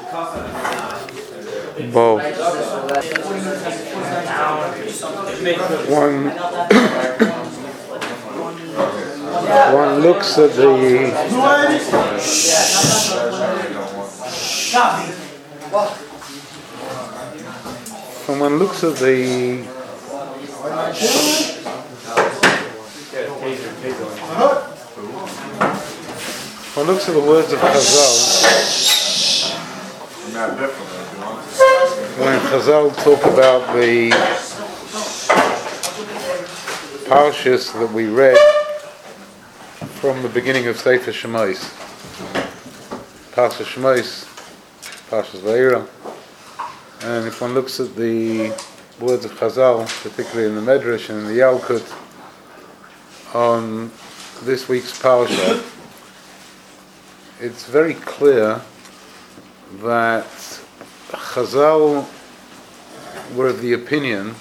Both. One looks at the words of Chazal. When Chazal talk about the parshas that we read from the beginning of Sefer Shemos, Parshas Shemos, Parshas Vayera, and if one looks at the words of Chazal, particularly in the Medrash and in the Yalkut, on this week's parsha, it's very clear that Chazal were of the opinion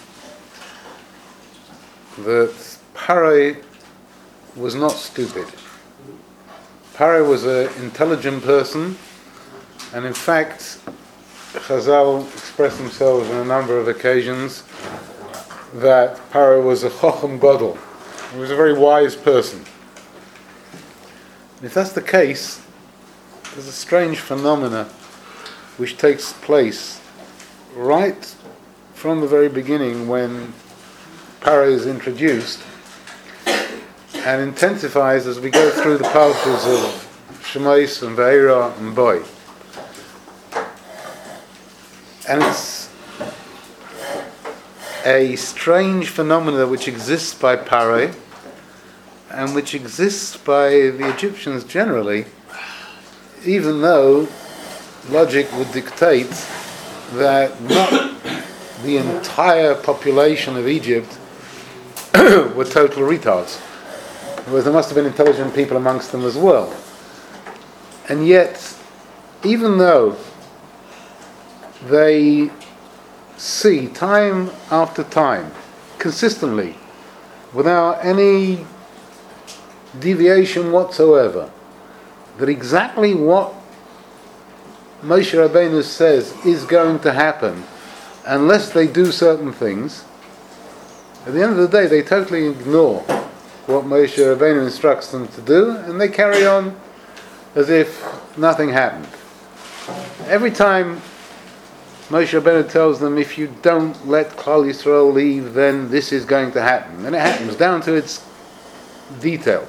that Parai was not stupid. Parai was an intelligent person, and in fact, Chazal expressed themselves on a number of occasions that Parai was a Chochem Gadol. He was a very wise person. And if that's the case, there's a strange phenomena which takes place right from the very beginning when Parai is introduced, and intensifies as we go through the parshas of Shemos and Vayera and Boy. And it's a strange phenomena which exists by Parai and which exists by the Egyptians generally, even though logic would dictate that not the entire population of Egypt were total retards. There must have been intelligent people amongst them as well. And yet, even though they see time after time, consistently, without any deviation whatsoever, that exactly what Moshe Rabbeinu says is going to happen, unless they do certain things, at the end of the day they totally ignore what Moshe Rabbeinu instructs them to do, and they carry on as if nothing happened. Every time Moshe Rabbeinu tells them, if you don't let Klal Yisrael leave, then this is going to happen. And it happens down to its detail.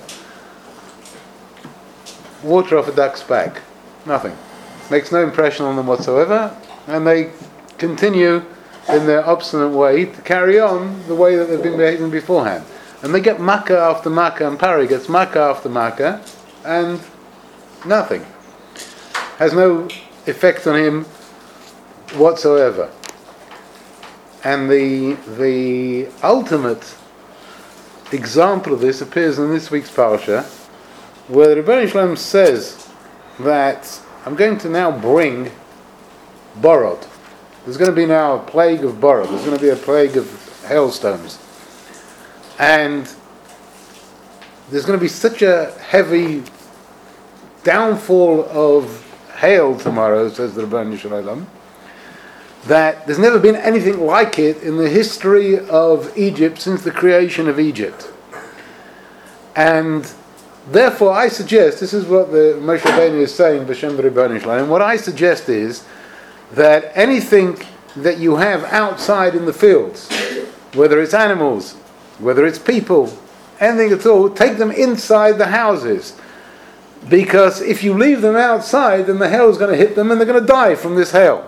Water off a duck's back. Nothing. Makes no impression on them whatsoever, and they continue in their obstinate way to carry on the way that they've been behaving beforehand. And they get makkah after makkah, and Parai gets makkah after makkah, and nothing. Has no effect on him whatsoever. And the ultimate example of this appears in this week's parsha, where the Rebbeinu Shalom says that I'm going to now bring borod. There's going to be now a plague of borod. There's going to be a plague of hailstones. And there's going to be such a heavy downfall of hail tomorrow, says the Rebbeinu Shalom, that there's never been anything like it in the history of Egypt since the creation of Egypt. And therefore I suggest, this is what the Moshe Rabbeinu is saying, B'Shem Rebbeinu Shalom, what I suggest is that anything that you have outside in the fields, whether it's animals, whether it's people, anything at all, take them inside the houses. Because if you leave them outside, then the hail is going to hit them and they're going to die from this hail.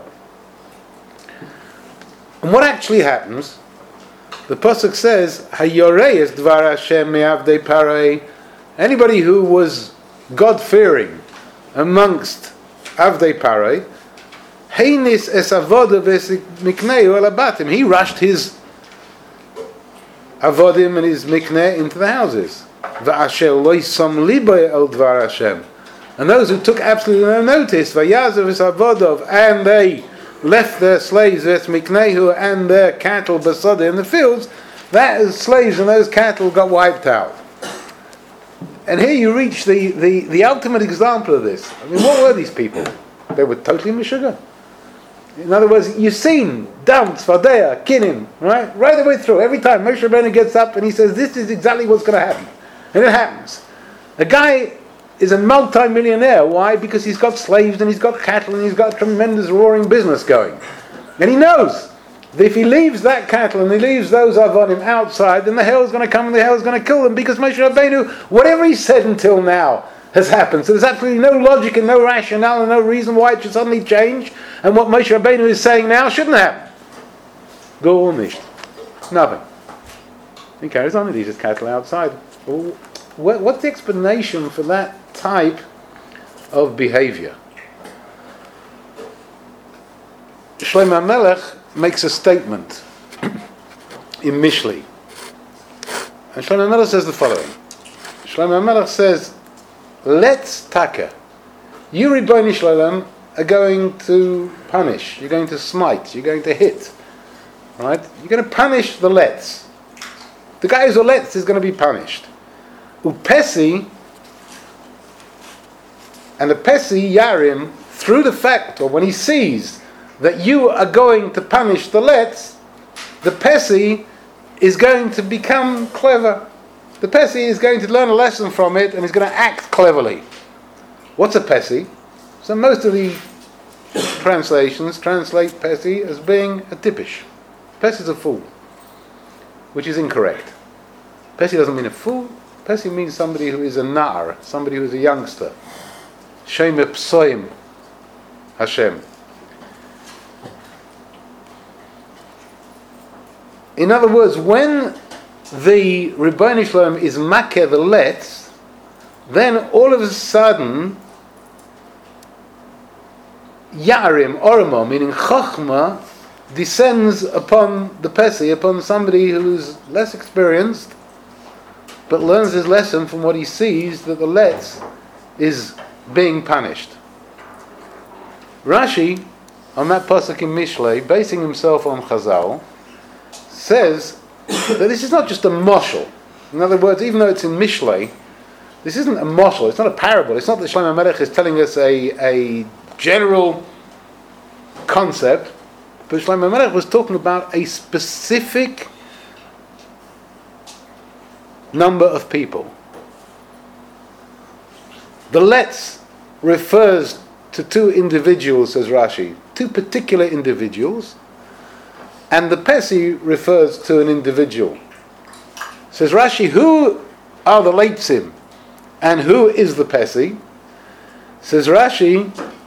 And what actually happens, the Pasuk says, Hayorei es dvar Hashem me'avdei Parai. Anybody who was God-fearing amongst Avdei Parai, Heinis es avodah v'mikneu el abatim. He rushed his avodim and his mikneh into the houses. V'asher lo yisam libo el dvar Hashem. And those who took absolutely no notice, v'yazav es avodov, and they left their slaves v'es miknehu and their cattle basada in the fields, that slaves and those cattle got wiped out. And here you reach the ultimate example of this. I mean, what were these people? They were totally Meshuggah. In other words, you've seen Dam, Tzvadea, Kinim, right? Right the way through. Every time Moshe Rabbeinu gets up and he says, this is exactly what's going to happen. And it happens. A guy is a multi-millionaire. Why? Because he's got slaves and he's got cattle and he's got a tremendous roaring business going. And he knows that if he leaves that cattle and he leaves those avonim outside, then the hell is going to come and the hell is going to kill them, because Moshe Rabbeinu, whatever he said until now has happened. So there's absolutely no logic and no rationale and no reason why it should suddenly change, and what Moshe Rabbeinu is saying now shouldn't happen. Go on, nicht. Nothing. He carries on and leaves his cattle outside. What's the explanation for that type of behavior? Shlomo HaMelech makes a statement in Mishli. And Shlomo HaMelech says the following. Shlomo HaMelech says, let's taka. You, Ribbono Shel Olam, are going to punish. You're going to smite. You're going to hit. Right? You're going to punish the let's. The guy who's a let's is going to be punished. Upesi, and the Pesi Yarim, through the fact, or when he sees that you are going to punish the let's, the Pesi is going to become clever. The Pesi is going to learn a lesson from it and is going to act cleverly. What's a Pesi? So most of the translations translate Pesi as being a tippish. Pesi is a fool, which is incorrect. Pesi doesn't mean a fool. Pesi means somebody who is a nar, somebody who is a youngster. Shem Psoim Hashem. In other words, when the Ribbono Shel Olam is makeh the let's, then all of a sudden Yarim, Ormo, meaning Chochmah, descends upon the Pesi, upon somebody who's less experienced, but learns his lesson from what he sees, that the let's is being punished. Rashi, on that pasuk in Mishlei, basing himself on Chazal, says that this is not just a moshel. In other words, even though it's in Mishlei, this isn't a moshel, it's not a parable. It's not that Shlomo HaMelech is telling us a general concept, but Shlomo HaMelech was talking about a specific number of people. The let's refers to two individuals, says Rashi, two particular individuals, and the Pesi refers to an individual. Says Rashi, who are the Leitzim and who is the Pesi? Says Rashi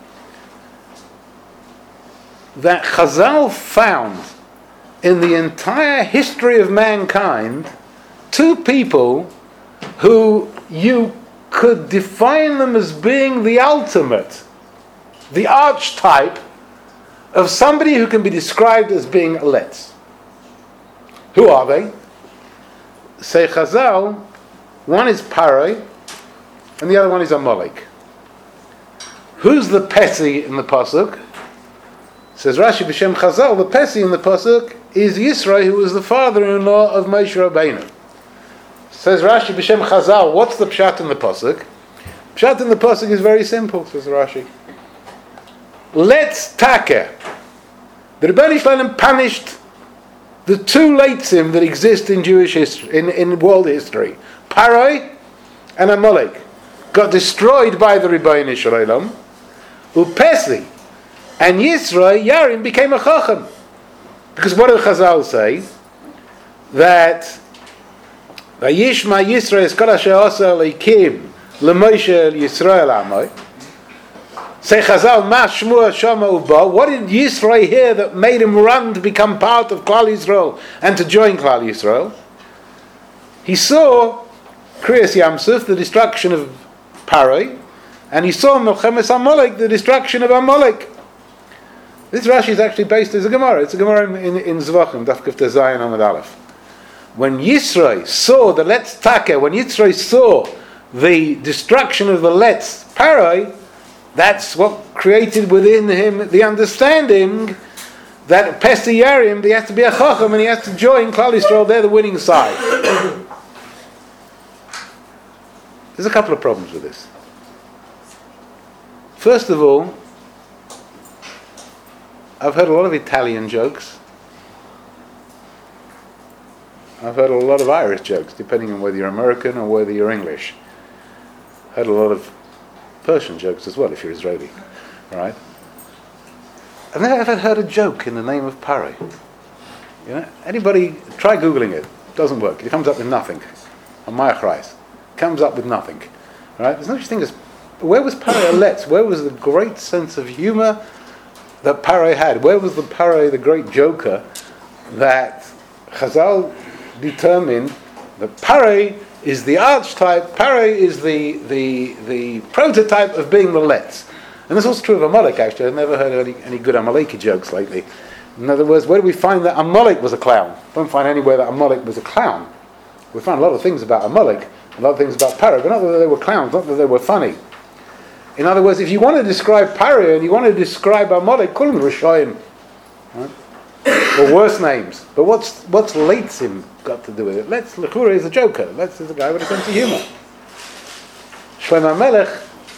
that Chazal found in the entire history of mankind two people who you could define them as being the ultimate, the archetype of somebody who can be described as being a let's. Who are they? Say Chazal, one is Paroi and the other one is Amalek. Who's the Pesi in the pasuk? Says Rashi b'shem Chazal, the Pesi in the pasuk is Yisro, who was the father-in-law of Moshe Rabbeinu. Says Rashi b'shem Chazal, what's the pshat in the pasuk? Pshat in the pasuk is very simple, says Rashi. Let's taka. The Ribbono Shel Olam punished the two leitzim that exist in Jewish history, in world history. Paroi and Amalek got destroyed by the Ribbono Shel Olam. Upesi and Yisro, Yarim, became a chacham. Because what do Chazal say? That Vayishma Yisro es kol asher asa Elokim leMoshe Yisrael Amoy. Say Chazal, Ma Shmua Shama Uba. What did Yisro hear that made him run to become part of Klal Yisrael and to join Klal Yisrael? He saw Kriyas Yamsuf, the destruction of Paroi, and he saw Melchemes Amalek, the destruction of Amalek. This Rashi is actually based as a Gemara. It's a Gemara in Zvachim, Daf Kuf Zayin Amud Aleph. When Yisro saw the Let's Taka, when Yisro saw the destruction of the Let's Paroi, that's what created within him the understanding that Pesi Yarim, he has to be a Chacham and he has to join Klal Yisrael, they're the winning side. There's a couple of problems with this. First of all, I've heard a lot of Italian jokes. I've heard a lot of Irish jokes, depending on whether you're American or whether you're English. Heard a lot of Persian jokes as well, if you're Israeli, right? I've never ever heard a joke in the name of Pare. You know, anybody try googling it? Doesn't work. It comes up with nothing. On my Christ, comes up with nothing. Right? There's no such thing as. Where was Pare Aletz? Where was the great sense of humor that Pare had? Where was the Pare, the great joker, that Chazal determined that Pare is the archetype, Pare is the prototype of being the Letz. And this is also true of Amalek, actually. I've never heard any good Amaleki jokes lately. In other words, where do we find that Amalek was a clown? We don't find anywhere that Amalek was a clown. We find a lot of things about Amalek, a lot of things about Pare, but not that they were clowns, not that they were funny. In other words, if you want to describe Pare and you want to describe Amalek, call him Rishoyim. Right? Or worse names. But what's Leitzim got to do with it? Letz Lechura is a joker. Letz is a guy with a sense of humor. Shlomo Melech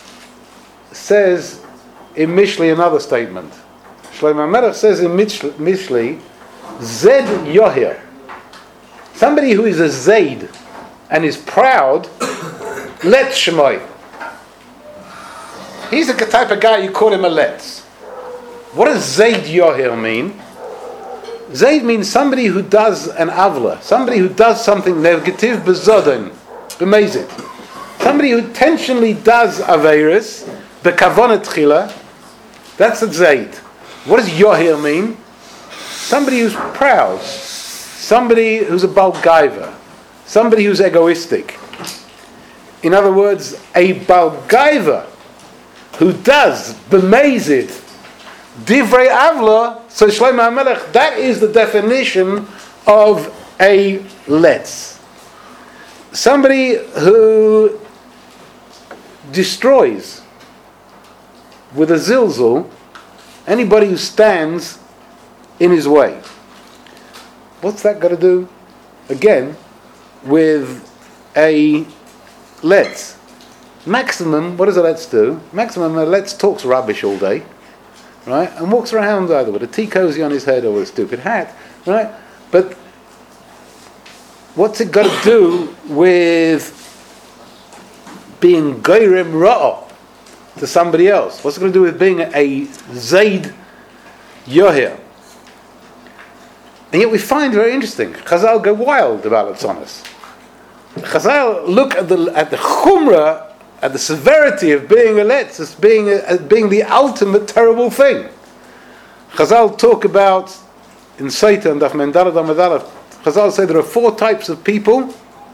says in Mishli another statement. Shlomo Melech says in Mishli, Zed Yohir. Somebody who is a Zaid and is proud, Letz Shemoi. He's the type of guy you call him a Letz. What does Zaid Yohir mean? Zaid means somebody who does an avla, somebody who does something negative, bezodin, b'mezid. Somebody who intentionally does averis, b'kavonat tchila, that's a Zaid. What does Yohir mean? Somebody who's proud, somebody who's a balgaiva, somebody who's egoistic. In other words, a balgaiva who does b'mezid divrei avla. So Shlomo HaMelech, that is the definition of a letz. Somebody who destroys with a zilzul anybody who stands in his way. What's that got to do, again, with a letz? Maximum, what does a letz do? Maximum, a letz talks rubbish all day. Right, and walks around either with a tea cozy on his head or with a stupid hat, right? But what's it got to do with being goyrem ra'ah to somebody else? What's it got to do with being a Zaid Yohir? And yet we find very interesting. Chazal go wild about Latzonos. Chazal look at the chumrah, at the severity of being a letz, as being the ultimate terrible thing. Chazal talk about, in Satan and Daf Mendalad Amadalaf, Chazal say there are 4 types of people.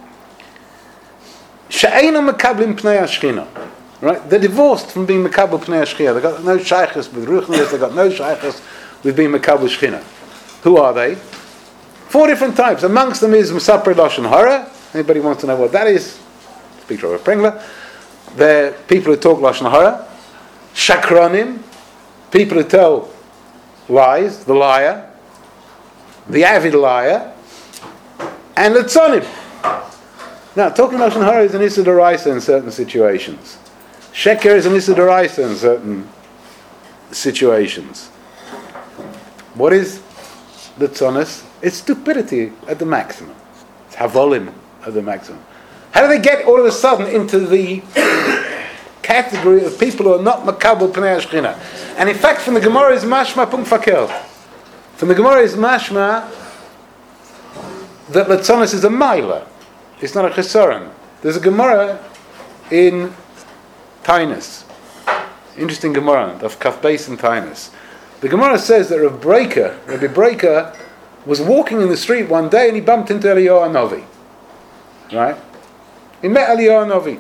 She'eina mekablim pnei hashchina. Right? They're divorced from being mekabel pnei hashchina. They've got no shaychus with ruchnius, they've got no shaychus with being mekabel shchina. Who are they? 4 different types. Amongst them is Mesapre Lashon Hara. Anybody wants to know what that is? Speak to Rav Pringler. They're people who talk Lashon Hara. Shakronim, people who tell lies, the liar, the avid liar, and Latzonim. Now, talking Lashon Hara is an Issa D'Oraisa in certain situations. Sheker is an Issa D'Oraisa in certain situations. What is Latzonis? It's stupidity at the maximum. It's Havolim at the maximum. How do they get all of a sudden into the category of people who are not makabel pnei hashchina? And in fact, from the Gemara is mashma punkt fakel. From the Gemara is mashma that Latzonis is a maila. It's not a chesaron. There's a Gemara in Tainus. Interesting Gemara of Kaf Beis and Tainus. The Gemara says that Rabbi Breaker, was walking in the street one day and he bumped into Eliyahu Hanavi. Right? He met Eliyahu Hanavi.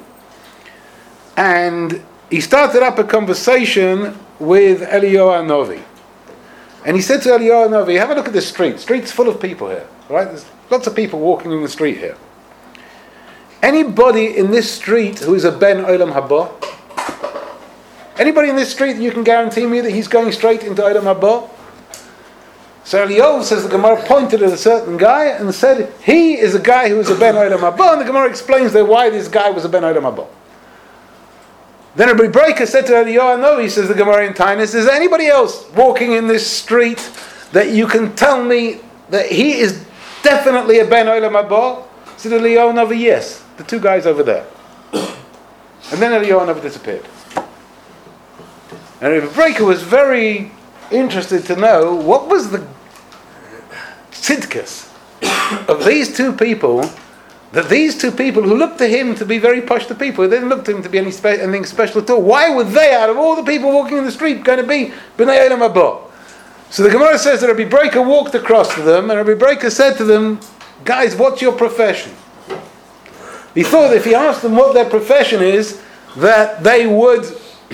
And he started up a conversation with Eliyahu Hanavi. And he said to Eliyahu Hanavi, have a look at this street. Street's full of people here. Right? There's lots of people walking in the street here. Anybody in this street who is a Ben Olam Haba? Anybody in this street that you can guarantee me that he's going straight into Olam Haba? So Eliyahu, says the Gemara, pointed at a certain guy and said, he is a guy who is a Ben Olam Haba. And the Gemara explains there why this guy was a Ben Olam Haba. Then Rabbi Breaker said to Eliyahu Hanavi, says the Gemara in Tainus, is there anybody else walking in this street that you can tell me that he is definitely a Ben Olam Haba? Said Eliyahu Hanavi, yes, the two guys over there. And then Eliyahu Hanavi disappeared. And Rabbi Breaker was very interested to know what was the tzidkas of these two people, that these two people who looked to him to be very pashta people, they didn't look to him to be anything special at all. Why were they, out of all the people walking in the street, going to be B'nai Olam Haba? So the Gemara says that Rabbi Breaker walked across to them, and Rabbi Breaker said to them, guys, what's your profession? He thought if he asked them what their profession is, that they would,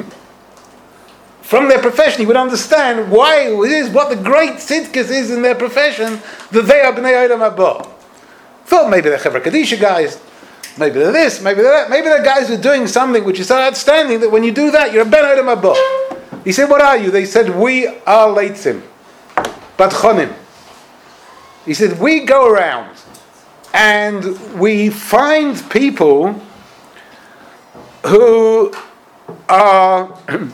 from their profession, he would understand why it is, what the great tzidkas is in their profession, that they are B'nai Olam Haba. Thought maybe they're Chevra Kadisha guys, maybe they're this, maybe they're that, maybe they're guys who are doing something which is so outstanding that when you do that, you're a Ben Olam Haba. He said, what are you? They said, we are Leitzim, Badchonim. He said, we go around and we find people who are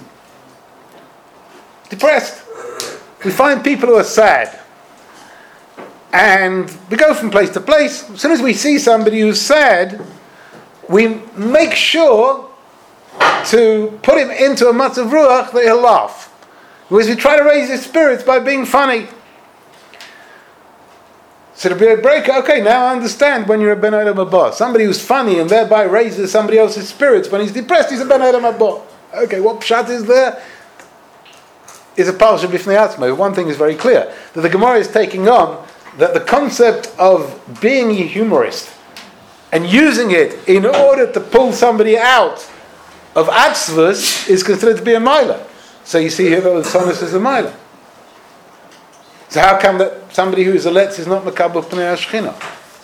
depressed. We find people who are sad. And we go from place to place. As soon as we see somebody who's sad, we make sure to put him into a matzav ruach that he'll laugh. Because we try to raise his spirits by being funny. So to be a breaker, okay, now I understand when you're a Ben Olam Haba. Somebody who's funny and thereby raises somebody else's spirits. When he's depressed, he's a Ben Olam Haba. Okay, what pshat is there? Is a parsha b'fnei atzma. One thing is very clear, that the Gemara is taking on that the concept of being a humorist and using it in order to pull somebody out of atzvus is considered to be a milah. So you see here that the Latzonos is a milah. So how come that somebody who is a letz is not makabel pnei hashchina?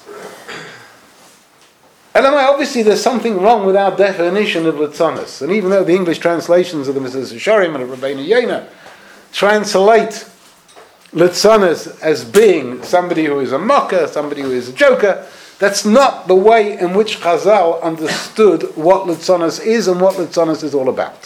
Obviously there's something wrong with our definition of Latzonos. And even though the English translations of the Mesilas Yesharim and of Rabbeinu Yonah translate Latzonos as being somebody who is a mocker, somebody who is a joker, that's not the way in which Chazal understood what Latzonos is and what Latzonos is all about.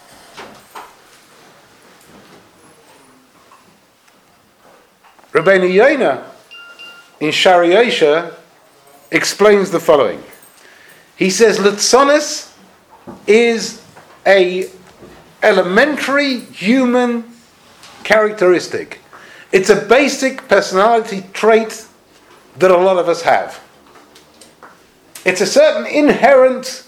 Rabbeinu Yonah in Shari Yosha explains the following. He says Latzonos is a elementary human characteristic. It's a basic personality trait that a lot of us have. It's a certain inherent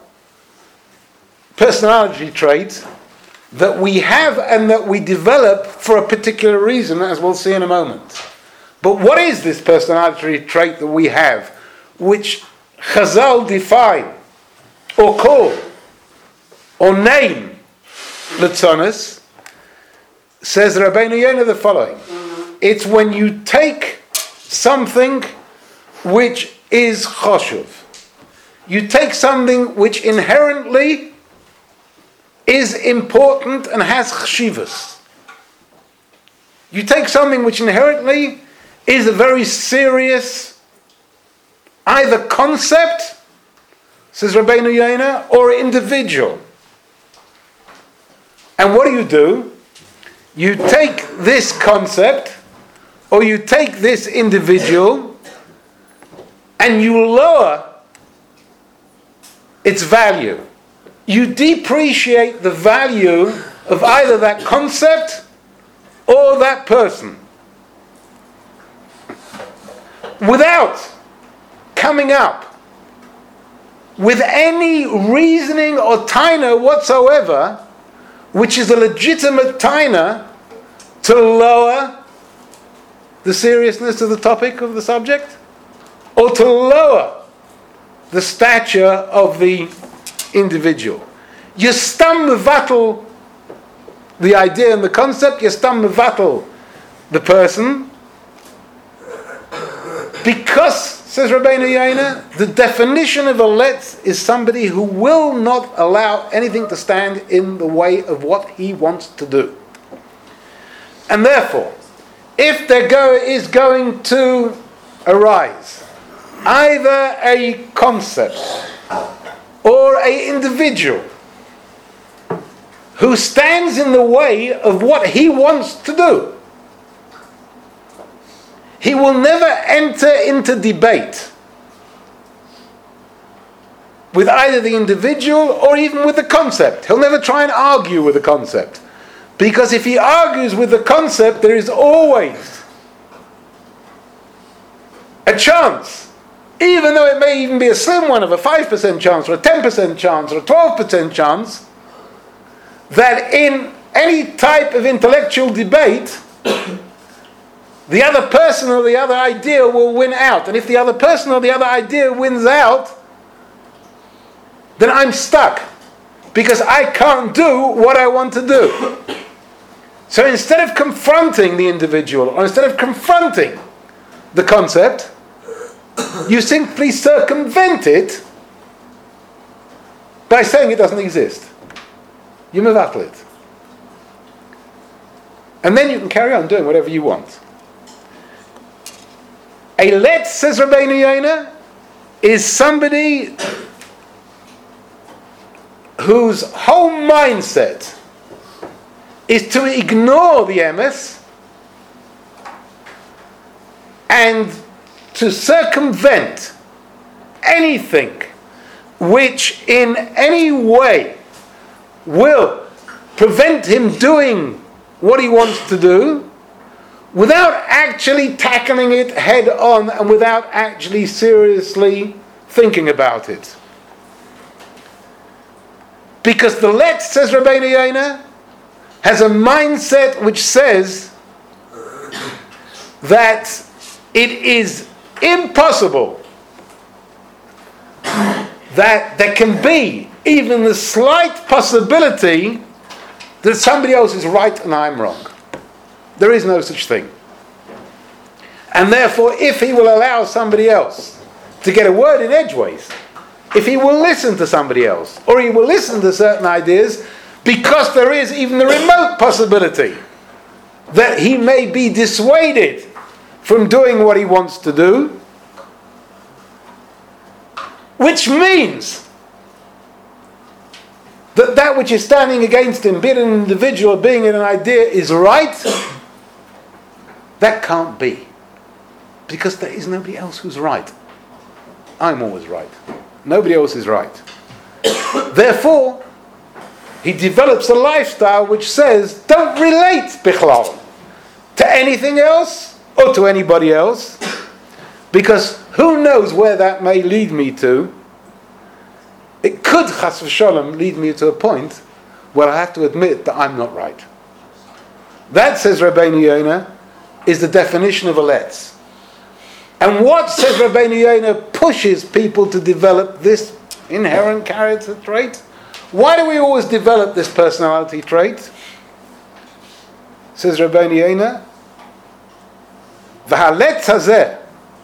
personality trait that we have and that we develop for a particular reason, as we'll see in a moment. But what is this personality trait that we have, which Chazal define, or call, or name Latzonos? Says Rabbeinu Yonah the following. It's when you take something which is choshuv. You take something which inherently is important and has chshivas. You take something which inherently is a very serious either concept, says Rabbeinu Yonah, or individual. And what do? You take this concept, or you take this individual, and you lower its value. You depreciate the value of either that concept or that person, without coming up with any reasoning or taina whatsoever, which is a legitimate taina to lower the seriousness of the topic of the subject, or to lower the stature of the individual. You stam mevatel the idea and the concept, you stam mevatel the person, because, says Rabbeinu Yonah, the definition of a letz is somebody who will not allow anything to stand in the way of what he wants to do. And therefore, if there is going to arise either a concept or an individual who stands in the way of what he wants to do. He will never enter into debate with either the individual or even with the concept. He'll never try and argue with the concept. Because if he argues with the concept, there is always a chance, even though it may even be a slim one of a 5% chance or a 10% chance or a 12% chance, that in any type of intellectual debate, the other person or the other idea will win out. And if the other person or the other idea wins out, then I'm stuck, because I can't do what I want to do. So instead of confronting the individual, or instead of confronting the concept, you simply circumvent it by saying it doesn't exist. You mevatel it. And then you can carry on doing whatever you want. A let, says Rabbeinu Yonah, is somebody whose whole mindset is to ignore the emes and to circumvent anything which in any way will prevent him doing what he wants to do, without actually tackling it head on and without actually seriously thinking about it. Because the let, says Rabbeinu Yonah, has a mindset which says that it is impossible that there can be even the slight possibility that somebody else is right and I'm wrong. There is no such thing. And therefore, if he will allow somebody else to get a word in edgeways, if he will listen to somebody else, or he will listen to certain ideas, because there is even the remote possibility that he may be dissuaded from doing what he wants to do, which means that that which is standing against him, being an individual, being an idea, is right, that can't be. Because there is nobody else who's right. I'm always right. Nobody else is right. Therefore, he develops a lifestyle which says, don't relate bichlal to anything else or to anybody else, because who knows where that may lead me to. It could, chas v'sholem, lead me to a point where I have to admit that I'm not right. That, says Rabbeinu Yonah, is the definition of a letz. And what, says Rabbeinu Yonah, pushes people to develop this inherent character trait? Why do we always develop this personality trait? Says Rabbeinu Yonah, V'haletz hazeh,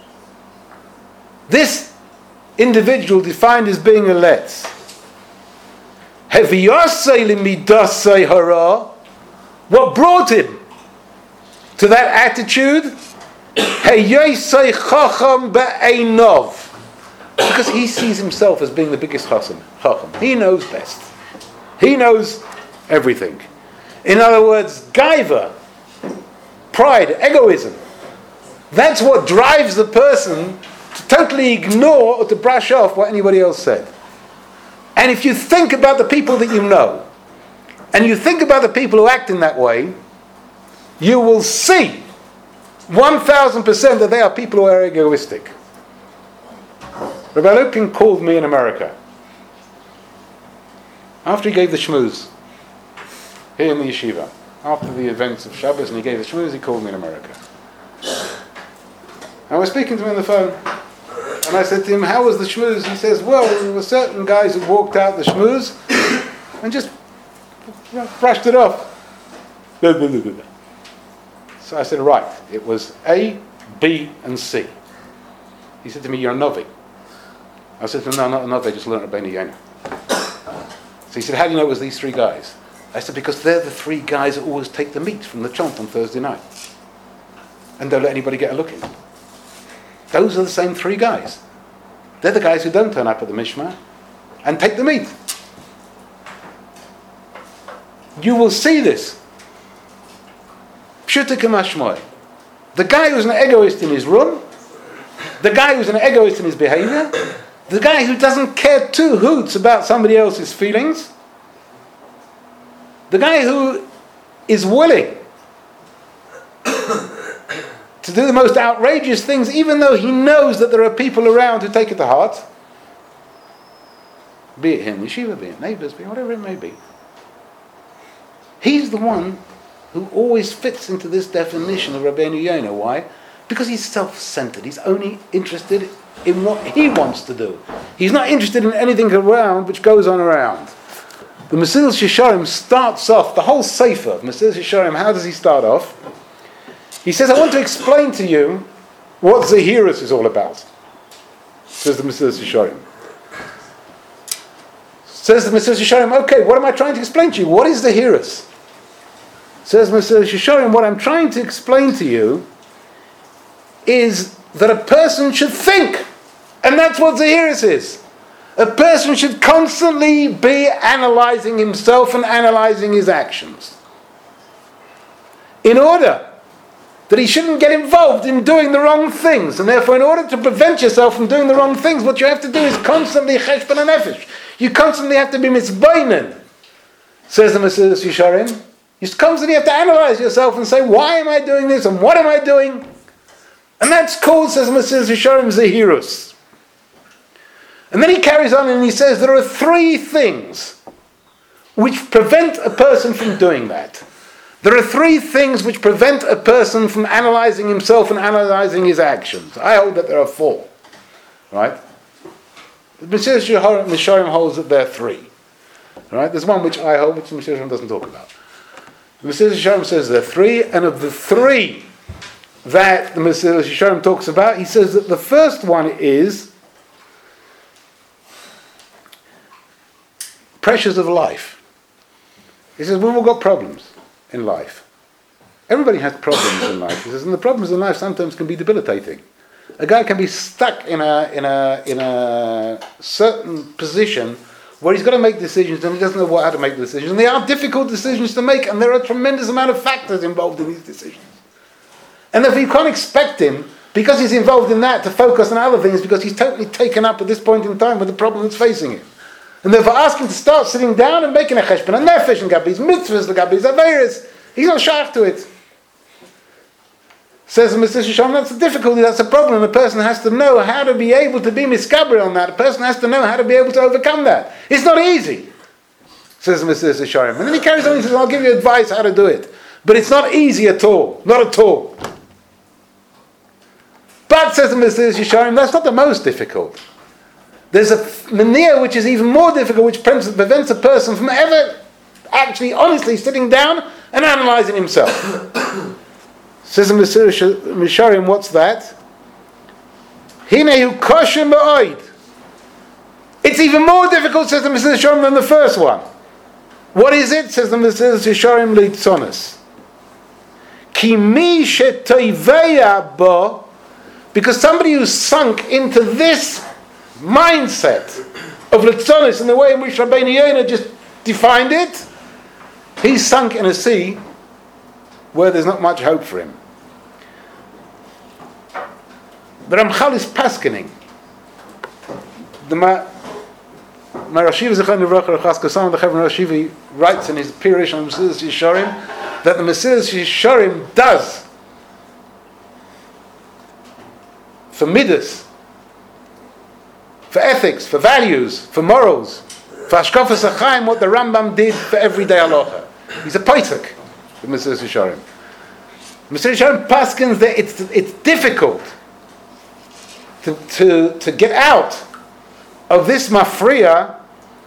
this individual defined as being a letz, Heviyasei limidasei hara, what brought him to that attitude? Heyasei chacham be'einov, because he sees himself as being the biggest chacham. He knows best. He knows everything. In other words, gaiva, pride, egoism. That's what drives the person to totally ignore or to brush off what anybody else said. And if you think about the people that you know, and you think about the people who act in that way, you will see 1,000% that they are people who are egoistic. Rabbi Lupin called me in America after he gave the shmooze here in the yeshiva. After the events of Shabbos and he gave the shmooze, he called me in America. I was speaking to him on the phone, and I said to him, how was the shmooze? He says, well, there were certain guys who walked out the shmooze and just brushed it off. So I said, right, it was A, B, and C. He said to me, you're a novi. I said to him, no, not a novi, I just learned Rabbeinu Yonah. So he said, how do you know it was these three guys? I said, because they're the three guys that always take the meat from the chomp on Thursday night. And don't let anybody get a look in. Those are the same three guys. They're the guys who don't turn up at the mishmah and take the meat. you will see this. Pshuta k'mashmoi. The guy who's an egoist in his room, the guy who's an egoist in his behavior, the guy who doesn't care two hoots about somebody else's feelings, the guy who is willing to do the most outrageous things even though he knows that there are people around who take it to heart, be it him, yeshiva, be it neighbors, be it whatever it may be. He's the one who always fits into this definition of Rabbeinu Yonah. Why? Because he's self-centered. He's only interested in what he wants to do. He's not interested in anything around which goes on around. The Mesilas Yesharim starts off, the whole Sefer of Mesilas Yesharim, how does he start off? He says, I want to explain to you what Zehirus is all about. Says the Mesilas Yesharim. Says the Mesilas Yesharim, okay, what am I trying to explain to you? What is Zehirus? Says Mesilas Yesharim, what I'm trying to explain to you is that a person should think. And that's what Zehirus is. A person should constantly be analyzing himself and analyzing his actions. In order that he shouldn't get involved in doing the wrong things. And therefore, in order to prevent yourself from doing the wrong things, what you have to do is constantly cheshbon hanefesh. You constantly have to be mitzbaynen, says the Mesilas Yesharim. You constantly have to analyze yourself and say, why am I doing this and what am I doing? And that's called, says Mesilas Yesharim, Zehirus. And then he carries on and he says there are three things which prevent a person from doing that. There are three things which prevent a person from analyzing himself and analyzing his actions. I hold that there are four. Right? Mesilas Yesharim holds that there are three. Right? There's one which I hold, which Mesilas Yesharim doesn't talk about. Mesilas Yesharim says there are three, and of the three that the Mesilas Yesharim talks about, he says that the first one is pressures of life. He says, we've all got problems in life. Everybody has problems in life. He says, and the problems in life sometimes can be debilitating. A guy can be stuck in a certain position where he's got to make decisions and he doesn't know how to make decisions. And they are difficult decisions to make, and there are a tremendous amount of factors involved in these decisions. And if you can't expect him, because he's involved in that, to focus on other things, because he's totally taken up at this point in time with the problem that's facing him. And therefore ask him to start sitting down and making a cheshbon, and nefesh, and gabis, mitzvahs, the gabis, averis. He's not shaykh to it. Says Mr. Shisham, that's a difficulty, that's a problem. A person has to know how to be able to be miskaber on that. A person has to know how to be able to overcome that. It's not easy, says Mr. Shisham. And then he carries on and says, I'll give you advice how to do it. But it's not easy at all. Not at all. But, says Mr. Shisham, that's not the most difficult. There's a mania which is even more difficult, which prevents a person from ever actually, honestly sitting down and analysing himself. Says the Mesilas Yesharim, what's that? Hinehu kosher ma'od. It's even more difficult, says the Mesilas Yesharim, than the first one. What is it? Says the Mesilas Yesharim, litzonos. Ki mi shetoiveya bo, because somebody who's sunk into this mindset of litzonos in the way in which Rabbeinu Yonah just defined it, he's sunk in a sea where there's not much hope for him. The Ramchal is paskening. The Marashiv Zechon Livracha Rechaz Kasam, the Chevron Rashivi, writes in his Pirush on Mesilas Yesharim that the Mesilas Yesharim does for midas, for ethics, for values, for morals, for Hashkafas HaChaim, what the Rambam did for everyday halacha. He's a Paisak, the Mesilas Yesharim. Mesilas Yesharim paskins that it's difficult to get out of this mafriya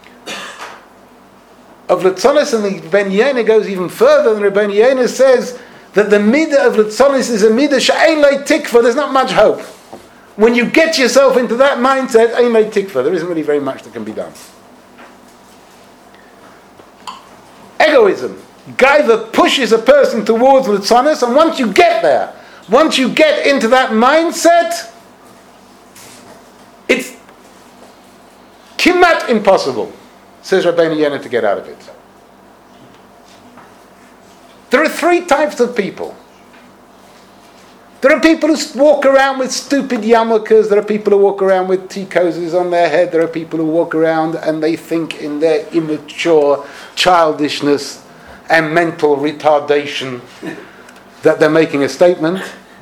of Litzonis, and the Ben Yonah goes even further, and Rabbeinu Yonah says that the midah of Litzonis is a midah she'ein lei tikva, there's not much hope. When you get yourself into that mindset, ein lei tikva, there isn't really very much that can be done. Egoism, gaiva pushes a person towards Litzonis, and once you get there, once you get into that mindset, it's kimat impossible, says Rabbeinu Yonah, to get out of it. There are three types of people. There are people who walk around with stupid yarmulkes. There are people who walk around with tikoses on their head. There are people who walk around and they think in their immature childishness and mental retardation that they're making a statement.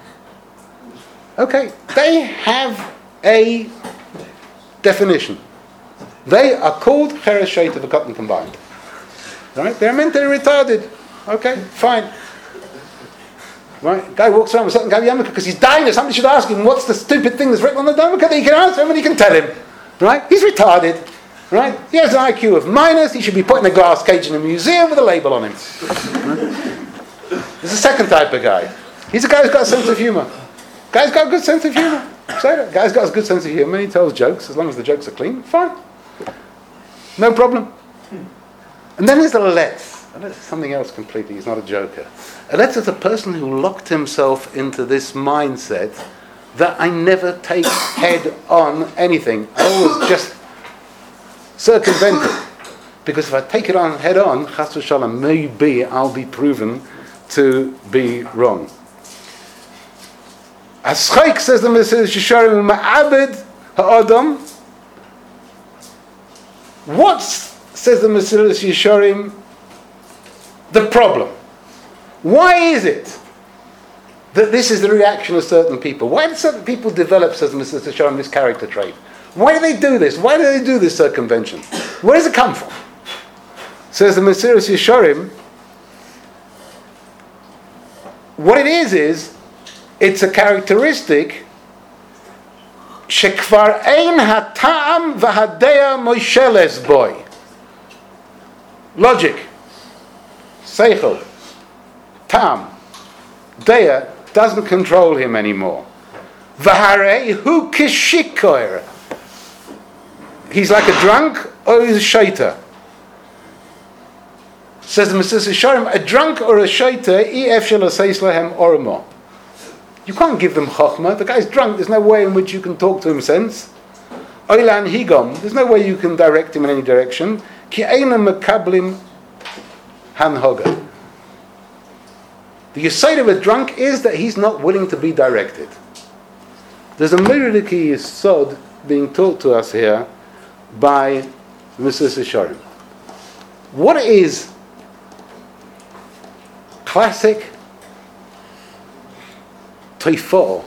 Okay, they have a definition. They are called cheresh sheita v'katan combined. Right? They're mentally retarded. Okay, fine. Right? Guy walks around with a certain kind of yarmulke because he's dying, or somebody should ask him what's the stupid thing that's written on the yarmulke that he can answer him and he can tell him. Right? He's retarded. Right? He has an IQ of minus. He should be put in a glass cage in a museum with a label on him. Right? There's a second type of guy. He's a guy who's got a sense of humour. Guy's got a good sense of humour. Say that. Guy's got a good sense of humour. He tells jokes as long as the jokes are clean. Fine. No problem. And then there's a letz. And that's something else completely. He's not a joker. A letz is a person who locked himself into this mindset that I never take head on anything. I always just circumvent it. Because if I take it on head on, chas v'shalom, maybe I'll be proven to be wrong. As-chaik says the Mesilas Yesharim, ma'abed ha'adam. What, says the Mesilas Yesharim, the problem? Why is it that this is the reaction of certain people? Why do certain people develop, says the Mesilas Yesharim, this character trait? Why do they do this? Why do they do this circumvention? Where does it come from? Says the Mesilas Yesharim, what it is it's a characteristic shekvar ein hatam v'hadeya moisheles boy. Logic, seichel, tam, deya doesn't control him anymore. V'harei hu kishikoir. He's like a drunk or he's a shaita. Says the Mesilas Yesharim, a drunk or a shaita, ef shel aseis lahem ormo. You can't give them chokhmah. The guy's drunk. There's no way in which you can talk to him sense. Oilan higom. There's no way you can direct him in any direction. Ki eina mekablim hanhoga. The yesod of a drunk is that he's not willing to be directed. There's a miradiki yesod being taught to us here by Mesilas Yesharim. What is classic Teifo,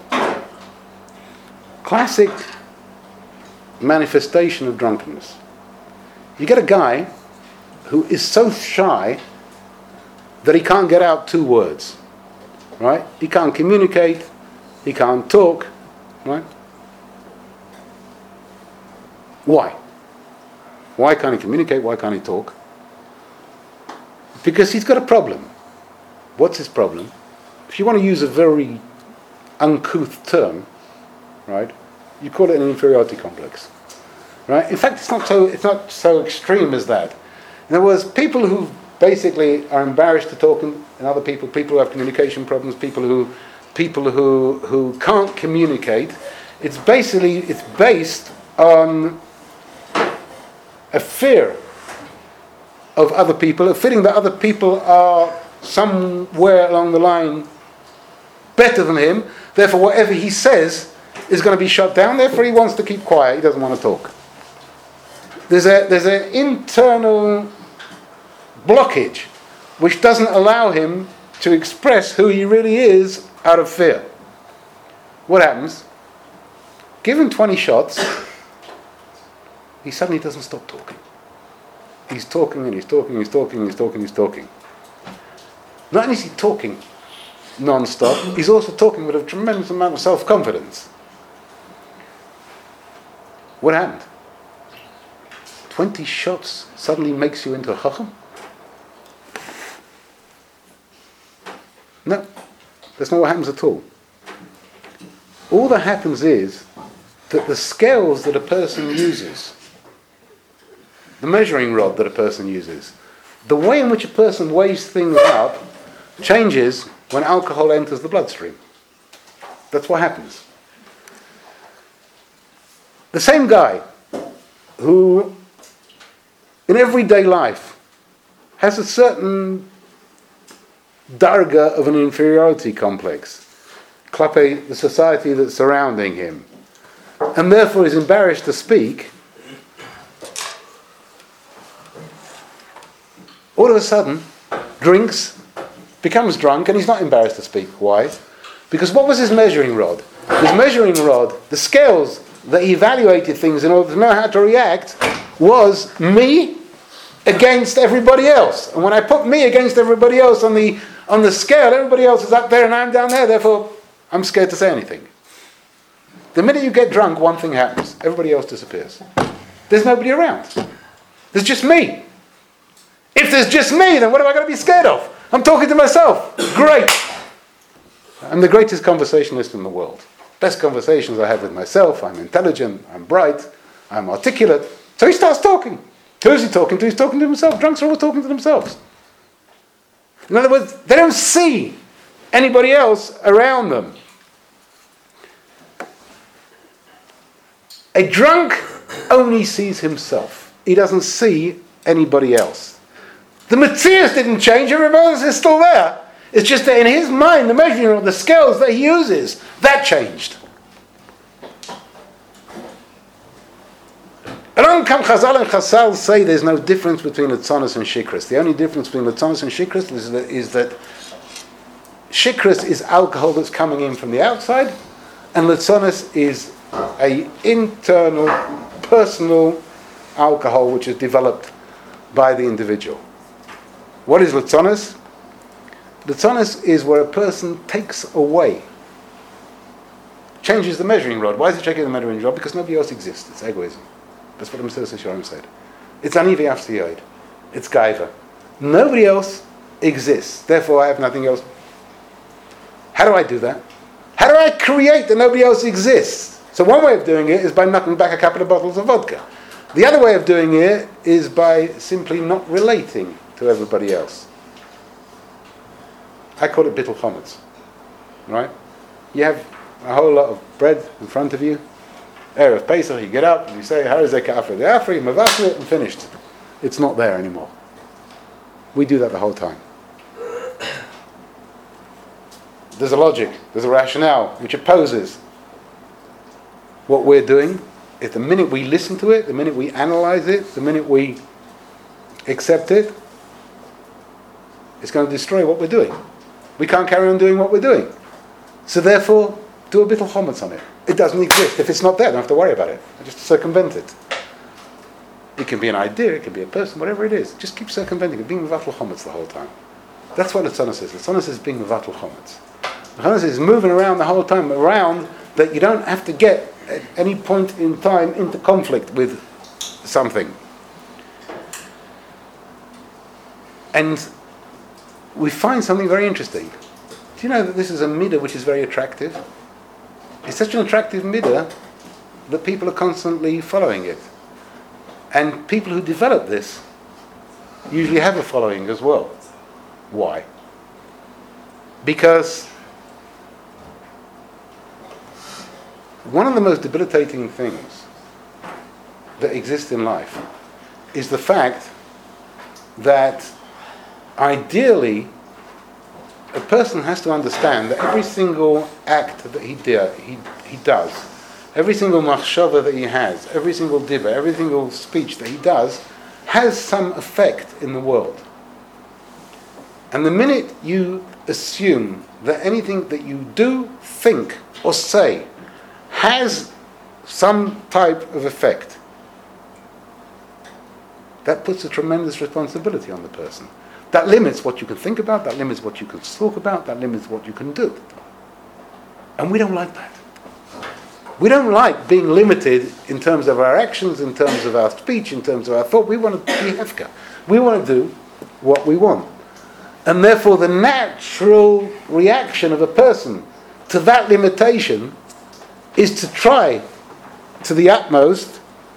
classic manifestation of drunkenness? You get a guy who is so shy that he can't get out two words, right? He can't communicate, he can't talk, right? Why? Why can't he communicate? Why can't he talk? Because he's got a problem. What's his problem? If you want to use a very uncouth term, right, you call it an inferiority complex, right? In fact, it's not so extreme as that. In other words, people who basically are embarrassed to talk in other people who have communication problems, people who can't communicate, it's based on a fear of other people, a feeling that other people are somewhere along the line better than him. Therefore, whatever he says is going to be shut down. Therefore, he wants to keep quiet. He doesn't want to talk. There's an internal blockage which doesn't allow him to express who he really is out of fear. What happens? Give him 20 shots, he suddenly doesn't stop talking. He's talking and he's talking, he's talking, he's talking, he's talking. Not only is he talking non-stop, he's also talking with a tremendous amount of self-confidence. What happened? 20 shots suddenly makes you into a chacham? No, that's not what happens at all. All that happens is that the scales that a person uses, the measuring rod that a person uses, the way in which a person weighs things up changes when alcohol enters the bloodstream. That's what happens. The same guy who in everyday life has a certain darga of an inferiority complex, klape the society that's surrounding him, and therefore is embarrassed to speak, all of a sudden drinks, becomes drunk, and he's not embarrassed to speak. Why? Because what was his measuring rod? His measuring rod, the scales that he evaluated things in order to know how to react, was me against everybody else. And when I put me against everybody else on the scale, everybody else is up there and I'm down there, therefore I'm scared to say anything. The minute you get drunk, one thing happens. Everybody else disappears. There's nobody around. There's just me. If there's just me, then what am I going to be scared of? I'm talking to myself. Great. I'm the greatest conversationalist in the world. Best conversations I have with myself. I'm intelligent. I'm bright. I'm articulate. So he starts talking. Who's he talking to? He's talking to himself. Drunks are all talking to themselves. In other words, they don't see anybody else around them. A drunk only sees himself. He doesn't see anybody else. The Matthias didn't change. Everybody else is still there. It's just that in his mind, the measuring rod, the scales that he uses, that changed. Along come Chazal, and Chazal say there's no difference between Litzonos and Shikras. The only difference between Litzonos and Shikras is that Shikras is alcohol that's coming in from the outside, and Litzonos is a internal, personal alcohol which is developed by the individual. What is Litzonos? Litzonos is where a person takes away, changes the measuring rod. Why is he checking the measuring rod? Because nobody else exists. It's egoism. That's what the Mesilas Yesharim said. It's anivi afsiyod. It's gaiva. Nobody else exists. Therefore, I have nothing else. How do I do that? How do I create that nobody else exists? So one way of doing it is by knocking back a couple of bottles of vodka. The other way of doing it is by simply not relating to everybody else. I call it bittul chometz. Right? You have a whole lot of bread in front of you. Erev Pesach, you get up and you say, Harizek Afri the Afri, Mavasli it, and finished. It's not there anymore. We do that the whole time. There's a logic, there's a rationale which opposes what we're doing. If the minute we listen to it, the minute we analyze it, the minute we accept it, it's going to destroy what we're doing. We can't carry on doing what we're doing. So therefore, do a bittul chometz on it. It doesn't exist. If it's not there, I don't have to worry about it. I just circumvent it. It can be an idea, it can be a person, whatever it is. Just keep circumventing it, being mevatel chometz the whole time. That's what Litzonos is. Litzonos is being mevatel chometz. Litzonos is moving around the whole time, around that you don't have to get at any point in time into conflict with something. And we find something very interesting. Do you know that this is a midah which is very attractive? It's such an attractive midah that people are constantly following it. And people who develop this usually have a following as well. Why? Because one of the most debilitating things that exist in life is the fact that ideally a person has to understand that every single act that he does, every single machshava that he has, every single dibber, every single speech that he does, has some effect in the world. And the minute you assume that anything that you do, think, or say has some type of effect, that puts a tremendous responsibility on the person. That limits what you can think about, that limits what you can talk about, that limits what you can do. And we don't like that. We don't like being limited in terms of our actions, in terms of our speech, in terms of our thought. We want to be hefka. We want to do what we want. And therefore the natural reaction of a person to that limitation is to try to the utmost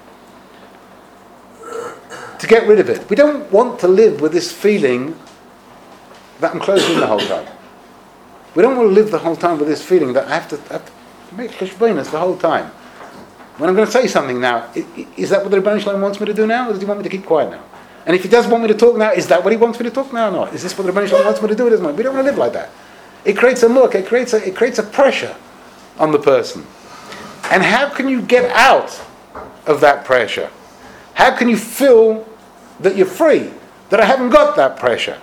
to get rid of it. We don't want to live with this feeling that I'm closed in the whole time. We don't want to live the whole time with this feeling that I have to make cheshbonos the whole time. When I'm going to say something now, is that what the Rebbeinu Shalom wants me to do now, or does he want me to keep quiet now? And if he does want me to talk now, is that what he wants me to talk now or not? Is this what the Rebbeinu Shalom wants me to do? We don't want to live like that. It creates a look, it creates a pressure on the person. And how can you get out of that pressure? How can you feel that you're free, that I haven't got that pressure?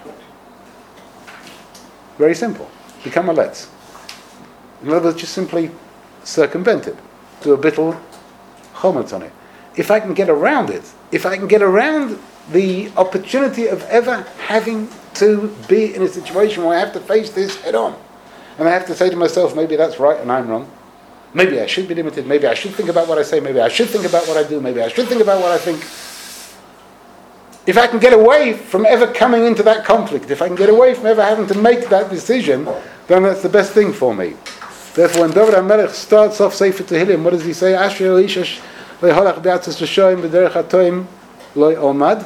Very simple. Become a letz. In other words, just simply circumvent it. Do a bittul chometz on it. If I can get around it, if I can get around the opportunity of ever having to be in a situation where I have to face this head on, and I have to say to myself, maybe that's right and I'm wrong. Maybe I should be limited. Maybe I should think about what I say. Maybe I should think about what I do. Maybe I should think about what I think. If I can get away from ever coming into that conflict, if I can get away from ever having to make that decision, then that's the best thing for me. Therefore, when David HaMelech starts off Sefer Tehillim, what does he say? Asher Elisha leholach be'atzos Hashem b'derech hatoim lo olmad.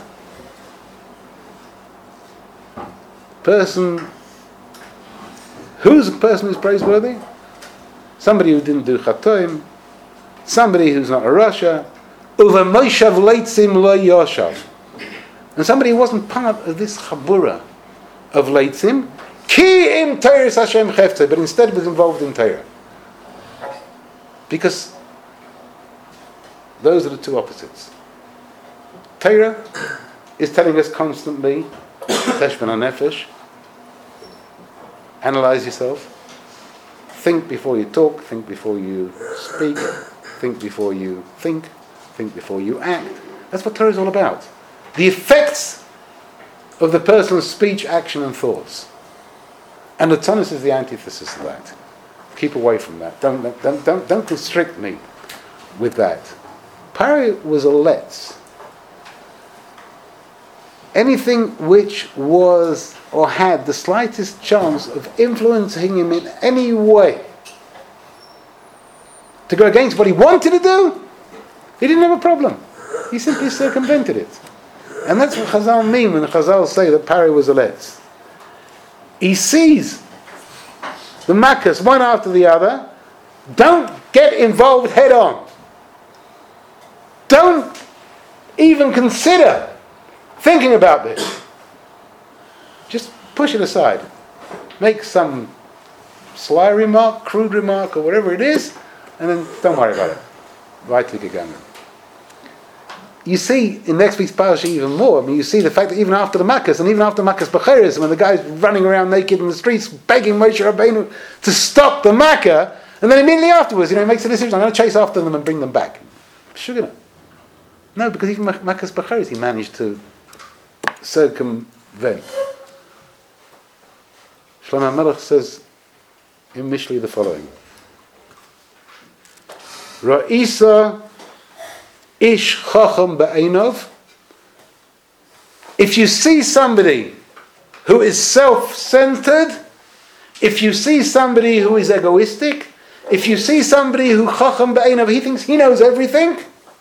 Who's a person who's praiseworthy? Somebody who didn't do chatoim, somebody who's not a rasha, uva moishav leitzim lo yoshav, and somebody who wasn't part of this chabura of leitzim, ki im Teiras Hashem cheftzei, but instead was involved in Torah. Because those are the two opposites. Torah is telling us constantly, teshvan hanefesh, analyze yourself. Think before you talk, think before you speak, think before you think before you act. That's what Torah is all about. The effects of the person's speech, action and thoughts. And the Tannis is the antithesis of that. Keep away from that. Don't constrict me with that. Pari was a letz. Anything which was or had the slightest chance of influencing him in any way to go against what he wanted to do, he didn't have a problem. He simply circumvented it. And that's what Chazal mean when Chazal say that Pari was a letz. He sees the makkahs one after the other. Don't get involved head on. Don't even consider thinking about this. Just push it aside. Make some sly remark, crude remark, or whatever it is, and then don't worry about it. Right to Gegangen. You see in next week's parasha even more. I mean, you see the fact that even after the Makkos, and even after Makkos Becheres, when the guy's running around naked in the streets begging Moshe Rabbeinu to stop the Makkah, and then immediately afterwards, he makes a decision, I'm going to chase after them and bring them back. Sugar. No, because even Makkos Becheres he managed to circumvent. Shlomo HaMelech says in Mishli the following: Ra'isa ish chacham ba'einov. If you see somebody who is self-centered, if you see somebody who is egoistic, if you see somebody who chacham ba'einov, he thinks he knows everything,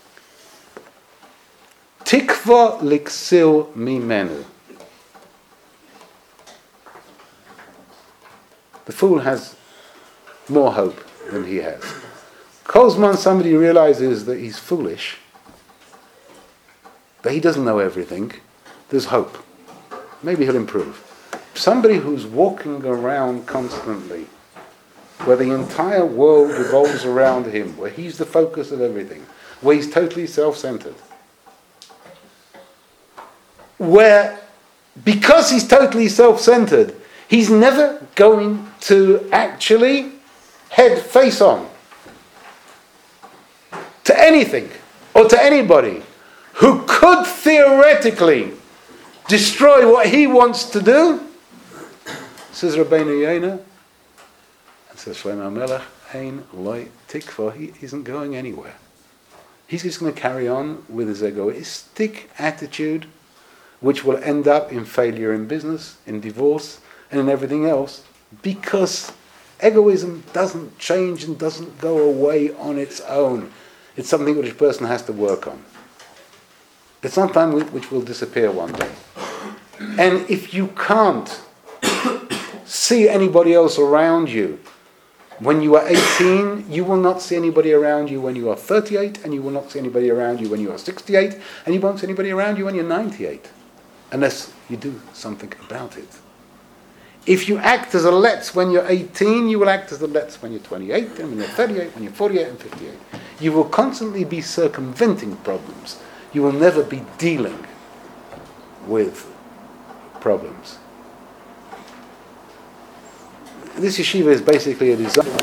tikva liksil mimenu. The fool has more hope than he has. Kozman, somebody realizes that he's foolish, that he doesn't know everything, there's hope. Maybe he'll improve. Somebody who's walking around constantly, where the entire world revolves around him, where he's the focus of everything, where he's totally self-centered, where, because he's totally self-centered, he's never going to actually head face on to anything or to anybody who could theoretically destroy what he wants to do. Says Rabbeinu Yonah, and says Shlomo HaMelech, Ein Loi Tikva, he isn't going anywhere. He's just going to carry on with his egoistic attitude, which will end up in failure in business, in divorce, and in everything else, because egoism doesn't change and doesn't go away on its own. It's something which a person has to work on. It's not something which will disappear one day. And if you can't see anybody else around you when you are 18, you will not see anybody around you when you are 38, and you will not see anybody around you when you are 68, and you won't see anybody around you when you're 98. unless you do something about it. If you act as a letz when you're 18, you will act as a letz when you're 28, and when you're 38, when you're 48 and 58. You will constantly be circumventing problems. You will never be dealing with problems. This yeshiva is basically a design.